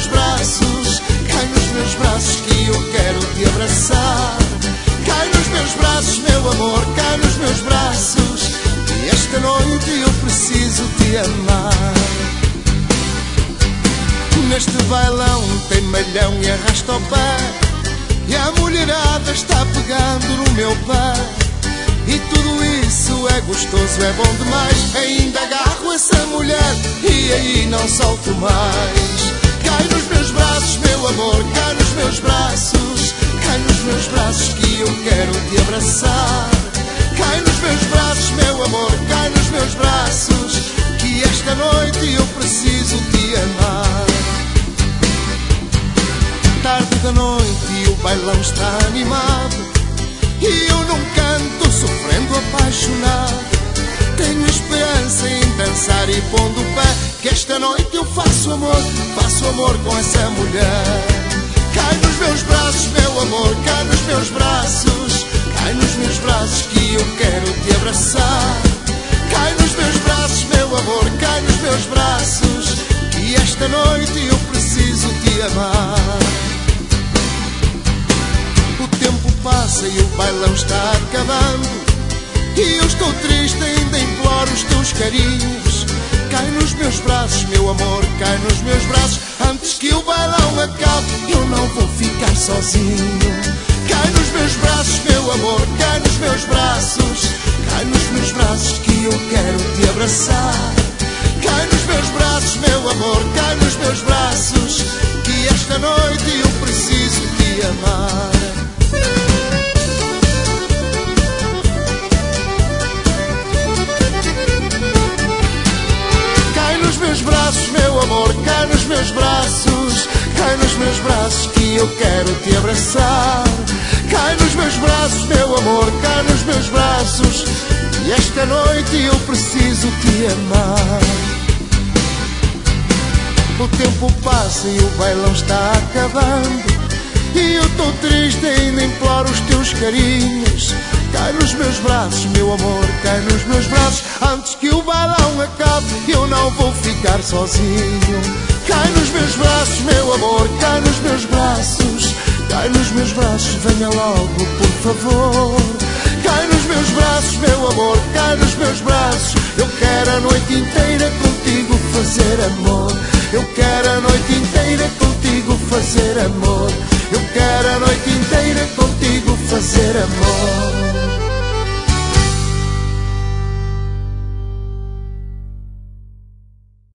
meus braços, cai nos meus braços que eu quero te abraçar. Cai nos meus braços, meu amor, cai nos meus braços, e esta noite eu preciso te amar. Neste bailão tem malhão e arrasta o pé, e a mulherada está pegando no meu pé, e tudo isso é gostoso, é bom demais. Ainda agarro essa mulher e aí não solto mais. Cai nos meus braços, meu amor, cai nos meus braços, cai nos meus braços que eu quero te abraçar. Cai nos meus braços, meu amor, cai nos meus braços, que esta noite eu preciso te amar. Tarde da noite e o bailão está animado, e eu num canto sofrendo apaixonado. Tenho esperança em dançar e pondo o pé, que esta noite eu faço amor com essa mulher. Cai nos meus braços, meu amor, cai nos meus braços, cai nos meus braços que eu quero te abraçar. Cai nos meus braços, meu amor, cai nos meus braços, que esta noite eu preciso te amar. O tempo passa e o bailão está acabando, e eu estou triste, ainda imploro os teus carinhos. Cai nos meus braços, meu amor, cai nos meus braços, antes que o bailão acabe eu não vou ficar sozinho. Cai nos meus braços, meu amor, cai nos meus braços, cai nos meus braços que eu quero te abraçar. Cai nos meus braços, meu amor, cai nos meus braços, que esta noite eu preciso te amar. Cai nos meus braços, meu amor, cai nos meus braços, cai nos meus braços que eu quero te abraçar. Cai nos meus braços, meu amor, cai nos meus braços, e esta noite eu preciso te amar. O tempo passa e o bailão está acabando, e eu estou triste, ainda imploro os teus carinhos. Cai nos meus braços, meu amor, cai nos meus braços, antes que o bailão acabe eu não vou ficar sozinho. Cai nos meus braços, meu amor, cai nos meus braços, cai nos meus braços, venha logo, por favor. Cai nos meus braços, meu amor, cai nos meus braços, eu quero a noite inteira contigo fazer amor. Eu quero a noite inteira contigo fazer amor. Eu quero a noite inteira contigo fazer amor.